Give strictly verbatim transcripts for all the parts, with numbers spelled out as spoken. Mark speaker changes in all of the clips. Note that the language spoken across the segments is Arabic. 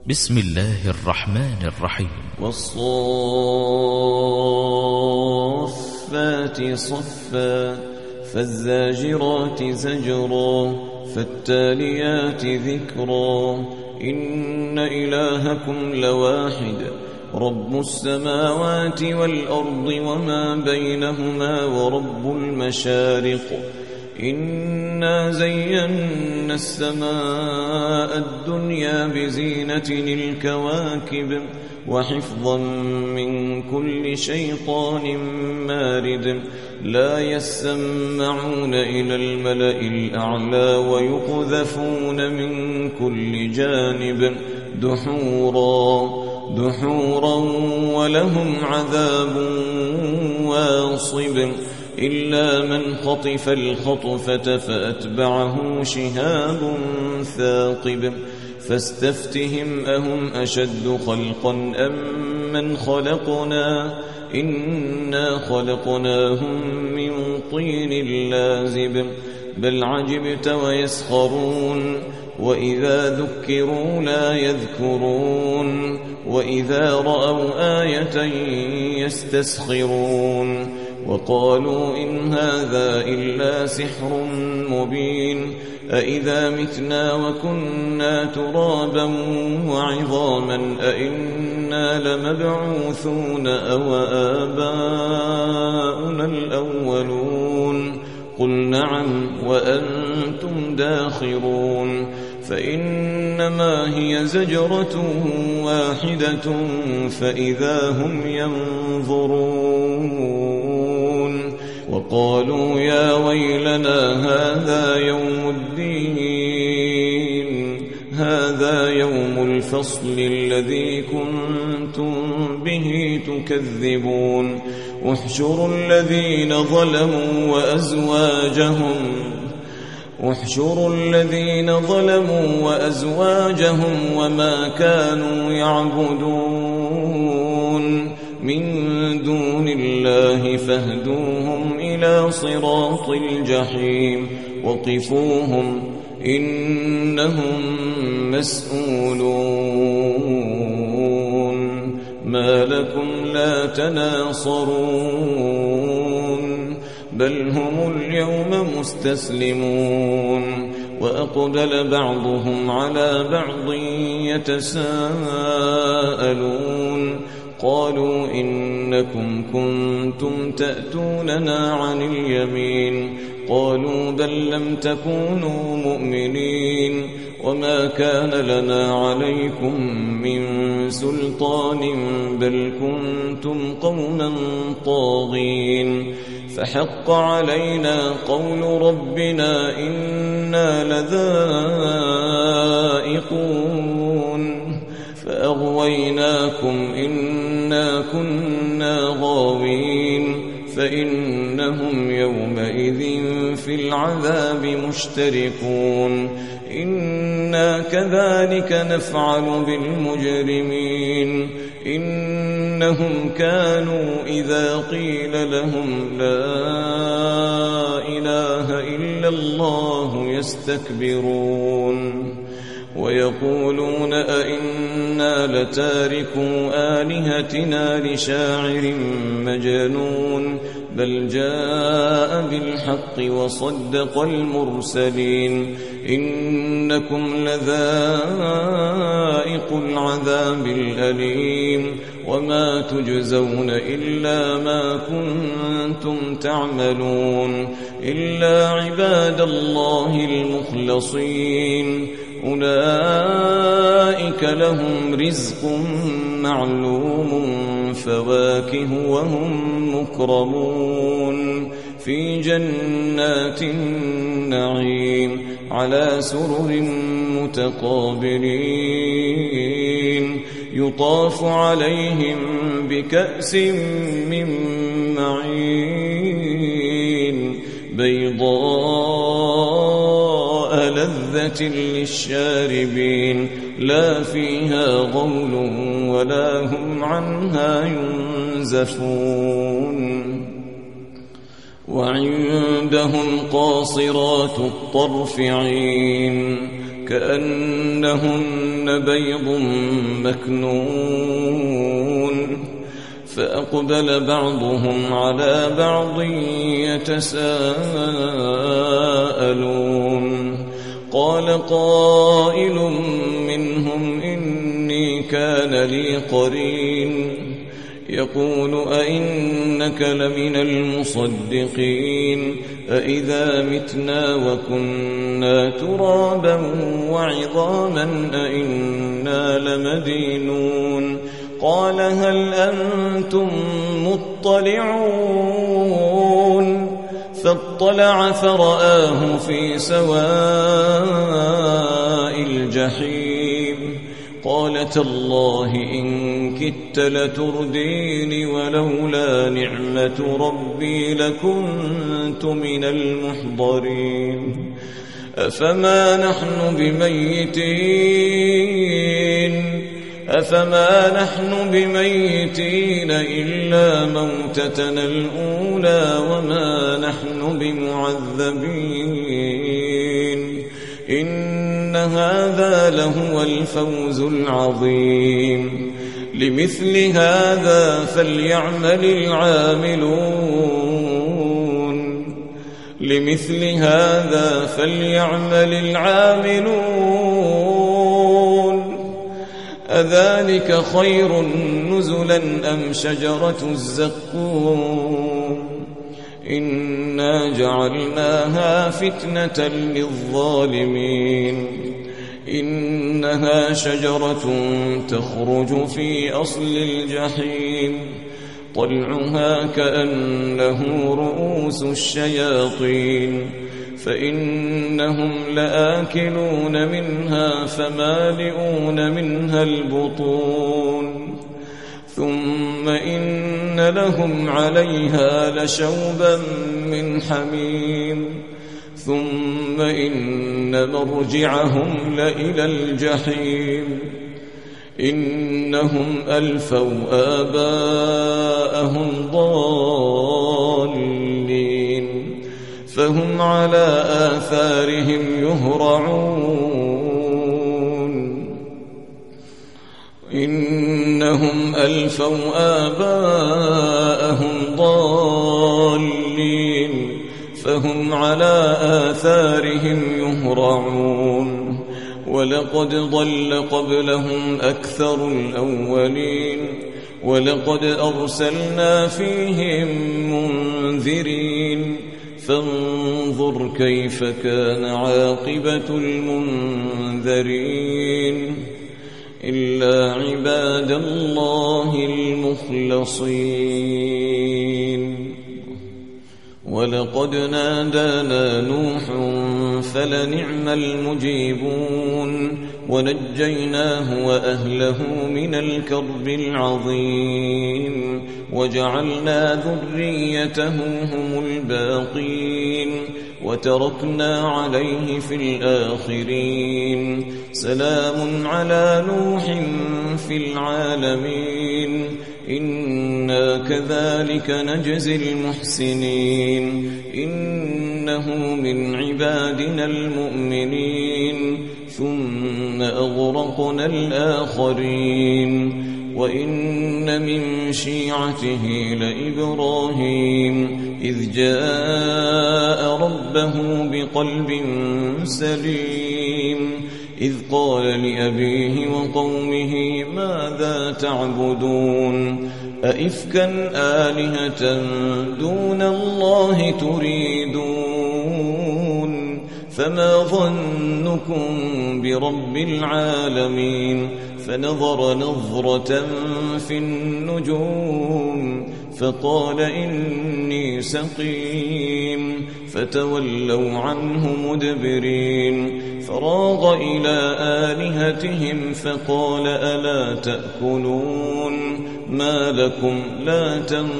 Speaker 1: بسم الله الرحمن الرحيم.
Speaker 2: والصافات صفا فالزاجرات زجرا فالتاليات ذكرا إن إلهكم لواحد رب السماوات والأرض وما بينهما ورب المشارق إنا زينا السماء الدنيا بزينة الكواكب وحفظا من كل شيطان مارد لا يسمعون إلى الملأ الأعلى ويقذفون من كل جانب دحورا دحورا ولهم عذاب واصب إلا من خطف الخطفة فأتبعه شهاب ثاقب فاستفتهم أهم أشد خلقا أم من خلقنا إنا خلقناهم من طين لازب بل عجبت ويسخرون وإذا ذكروا لا يذكرون وإذا رأوا آية يستسخرون وقالوا إن هذا إلا سحر مبين أإذا متنا وكنا ترابا وعظاما أإنا لمبعوثون أو آباؤنا الأولون قل نعم وأنتم داخرون فإنما هي زجرة واحدة فإذا هم ينظرون وقالوا يا ويلنا هذا يوم الدين هذا يوم الفصل الذي كنتم به تكذبون احشروا الذين ظلموا وأزواجهم احشروا الذين ظلموا وأزواجهم وما كانوا يعبدون من دون الله فاهدوهم إلى صراط الجحيم وقفوهم إنهم مسؤولون ما لكم لا تناصرون بل هم اليوم مستسلمون وأقبل بعضهم على بعض يتساءلون قالوا إنكم كنتم تأتوننا عن اليمين قالوا بل لم تكونوا مؤمنين وما كان لنا عليكم من سلطان بل كنتم قوما طاغين فحق علينا قول ربنا إنا لذائقون فأغويناكم إنا كنا غاوين فإنهم يومئذ في العذاب مشتركون إنا كذلك نفعل بالمجرمين إنهم كانوا إذا قيل لهم لا إله إلا الله يستكبرون ويقولون أئنا لتاركو آلهتنا لشاعر مجنون بل جاء بالحق وصدق المرسلين إنكم لذائق العذاب الأليم وما تجزون إلا ما كنتم تعملون إلا عباد الله المخلصين أولئك لهم رزق معلوم فواكه وهم مكرمون في جنات النعيم على سرر متقابلين يطاف عليهم بكأس من معين بيضاء لذة للشاربين لا فيها غول ولا هم عنها ينزفون وعندهم قاصرات الطرف عين كأنهن بيض مكنون فأقبل بعضهم على بعض يتساءلون قال قائل منهم إني كان لي قرين يقول أئنك لمن المصدقين أئذا متنا وكنا ترابا وعظاما أئنا لمدينون قال هل أنتم مطلعون فاطلع فرآه في سواء الجحيم قال تالله إن كدت لتردين ولولا نعمة ربي لكنت من المحضرين أفما نحن بميتين أفما نحن بميتين إلا موتتنا الأولى وما نحن بمعذبين إن هذا لهو الفوز العظيم لمثل هذا فليعمل العاملون لمثل هذا فليعمل العاملون أذلك خير نزلا أم شجرة الزقوم إنا جعلناها فتنة للظالمين إنها شجرة تخرج في أصل الجحيم طلعها كأنه رؤوس الشياطين فإنهم لآكلون منها فمالئون منها البطون ثم إن لهم عليها لشوبا من حميم ثم إن مرجعهم لإلى الجحيم إنهم ألفوا آباءهم ضالين فهم على آثارهم يهرعون إنهم ألفوا آباءهم ضالين فهم على آثارهم يهرعون ولقد ضل قبلهم أكثر الأولين ولقد أرسلنا فيهم منذرين فانظر كيف كان عاقبة المنذرين إلا عباد الله المخلصين ولقد نادانا نوح فلنعم المجيبون ونجيناه وأهله من الكرب العظيم وجعلنا ذريته هم الباقين وتركنا عليه في الآخرين سلام على نوح في العالمين إنا كذلك نجزي المحسنين إنه من عبادنا المؤمنين ثم أغرقنا الآخرين وإن من شيعته لإبراهيم إذ جاء ربه بقلب سليم إذ قال لأبيه وقومه ماذا تعبدون أئفكا آلهة دون الله تريدون فما ظنكم برب العالمين فنظر نظرة في النجوم فقال إني سقيم فتولوا عنه مدبرين فراغ إلى آلهتهم فقال ألا تأكلون ما لكم لا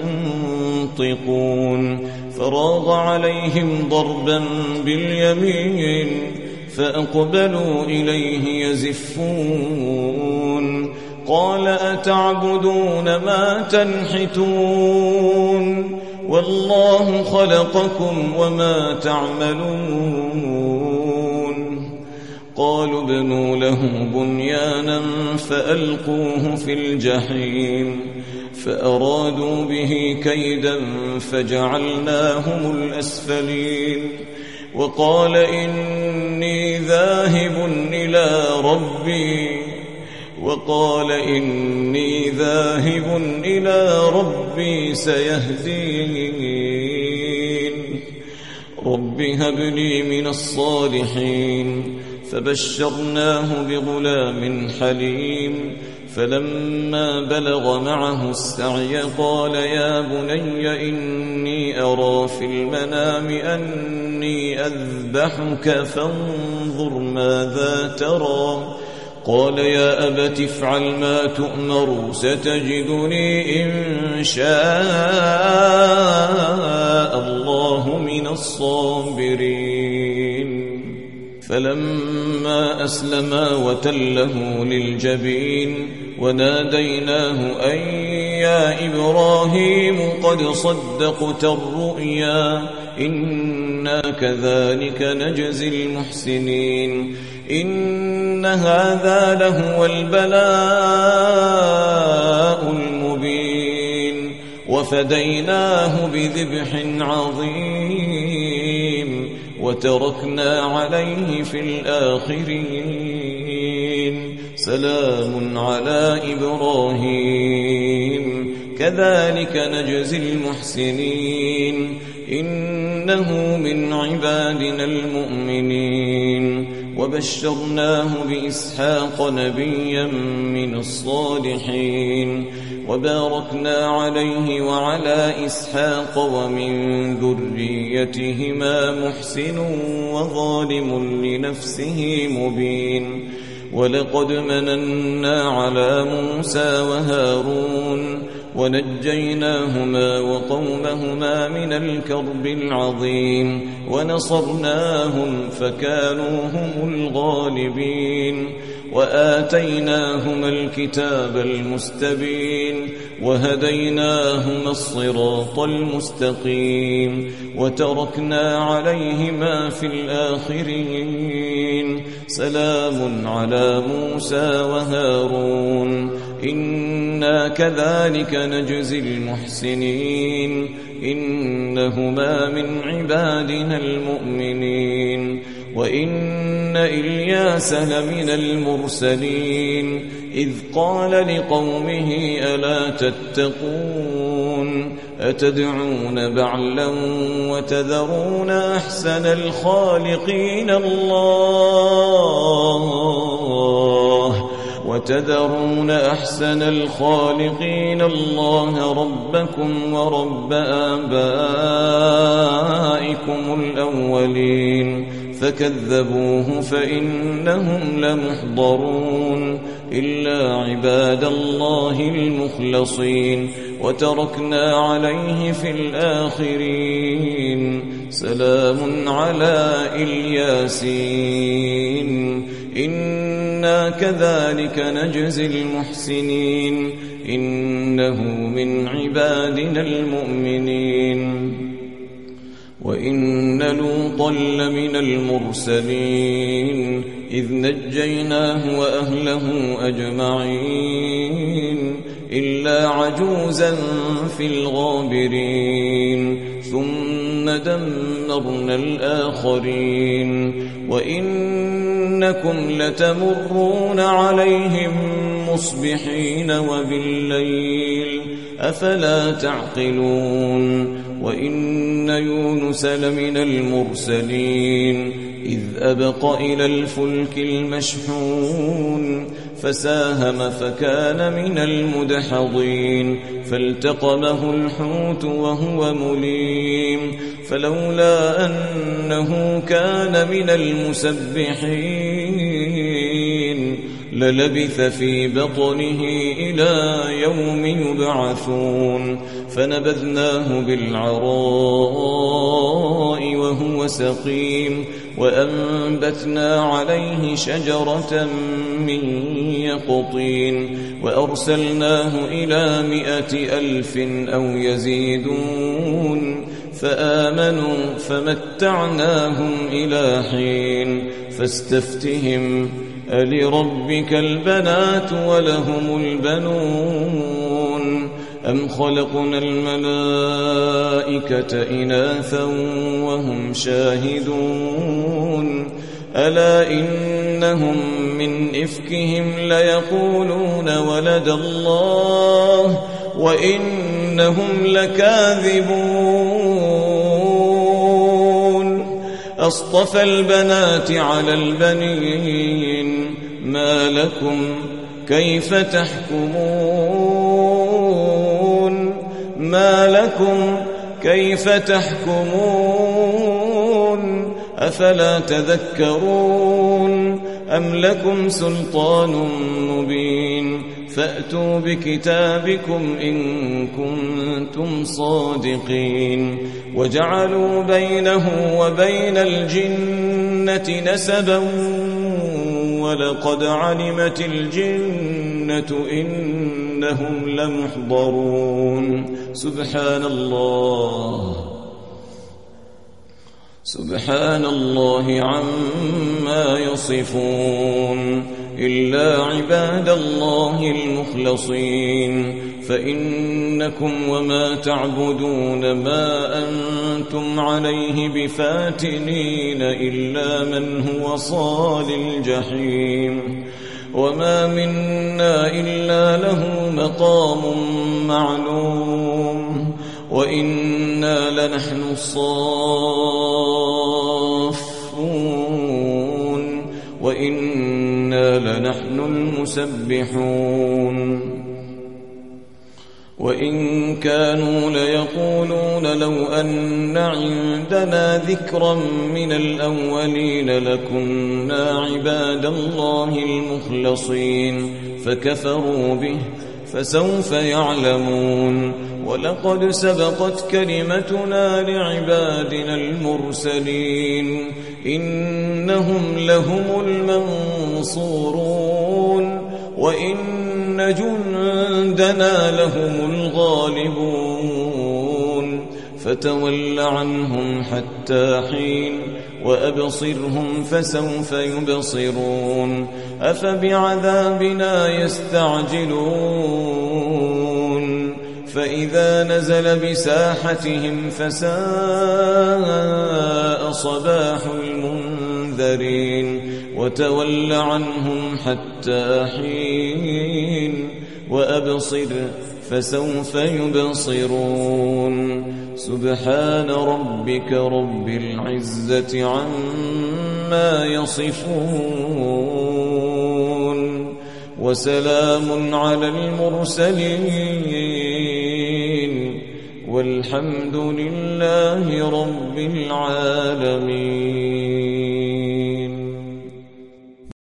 Speaker 2: تنطقون فراغ عليهم ضربا باليمين فأقبلوا إليه يزفون قال أتعبدون ما تنحتون والله خلقكم وما تعملون قالوا ابنوا له بنيانا فألقوه في الجحيم فأرادوا به كيدا فجعلناهم الأسفلين وقال إني ذاهب إلى ربي وقال إني ذاهب إلى ربي سيهدين رب هب لي من الصالحين فبشرناه بغلام حليم فلما بلغ معه السعي قال يا بني إني أرى في المنام أني أذبحك فانظر ماذا ترى قال يا أبت افعل ما تؤمر ستجدني إن شاء الله من الصابرين فلما أسلما وتله للجبين وناديناه أن يا إبراهيم قد صدقت الرؤيا إنا كذلك نجزي المحسنين إن هذا لهو البلاء المبين وفديناه بذبح عظيم وتركنا عليه في الآخرين سلام على إبراهيم كذلك نجزي المحسنين إنه من عبادنا المؤمنين وبشرناه بإسحاق نبيا من الصالحين وباركنا عليه وعلى إسحاق ومن ذريتهما محسن وظالم لنفسه مبين ولقد مننا على موسى وهارون ونجيناهما وقومهما من الكرب العظيم ونصرناهم فكانوا هم الغالبين وآتيناهما الكتاب المستبين وهديناهما الصراط المستقيم وتركنا عليهما في الآخرين سلام على موسى وهارون إنا كذلك نجزي المحسنين إنهما من عبادنا المؤمنين وإن إلياس لمن المرسلين إذ قال لقومه ألا تتقون أتدعون بعلا وتذرون أحسن الخالقين الله وتذرون أحسن الخالقين الله ربكم ورب آبائكم الأولين فكذبوه فإنهم لمحضرون إلا عباد الله المخلصين وتركنا عليه في الآخرين سلام على الياسين إنا كذلك نجزي المحسنين إنه من عبادنا المؤمنين وإن لوطا لمن المرسلين إذ نجيناه وأهله أجمعين إلا عجوزا في الغابرين ثم دمرنا الآخرين وإنكم لتمرون عليهم مصبحين وبالليل أفلا تعقلون وإن يونس لمن المرسلين إذ أبق إلى الفلك المشحون فساهم فكان من المدحضين فالتقمه الحوت وهو مليم فلولا أنه كان من المسبحين للبث في بطنه إلى يوم يبعثون فنبذناه بالعراء وهو سقيم وأنبتنا عليه شجرة من يقطين وأرسلناه إلى مائة ألف أو يزيدون فآمنوا فمتعناهم إلى حين فاستفتهم ألربك البنات ولهم البنون أم خلقنا الملائكة إناثا وهم شاهدون ألا إنهم من إفكهم ليقولون ولد الله وإنهم لكاذبون أصطفى البنات على البنين ما لكم كيف تحكمون ما لكم كيف تحكمون أفلا تذكرون أم لكم سلطان مبين فأتوا بكتابكم إن كنتم صادقين وجعلوا بينه وبين الجنة نسبا ولقد علمت الجنة إنهم لمحضرون سبحان الله سبحان الله عما يصفون إلا عباد الله المخلصين فإنكم وما تعبدون ما أنتم عليه بفاتنين إلا من هو صال الجحيم وما منا إلا له مقام معلوم وإنا لنحن الصافون وإنا لنحن المسبحون وإن كانوا ليقولون لو أن عندنا ذكرا من الأولين لكنا عباد الله المخلصين فكفروا به فسوف يعلمون ولقد سبقت كلمتنا لعبادنا المرسلين إنهم لهم المنصورون وإن جندنا لهم الغالبون فتول عنهم حتى حين وأبصرهم فسوف يبصرون أفبعذابنا يستعجلون فإذا نزل بساحتهم فساء صباح المنذرين وتول عنهم حتى حين وأبصر فسوف يبصرون سبحان ربك رب العزة عما يصفون وسلام على المرسلين والحمد لله رب العالمين.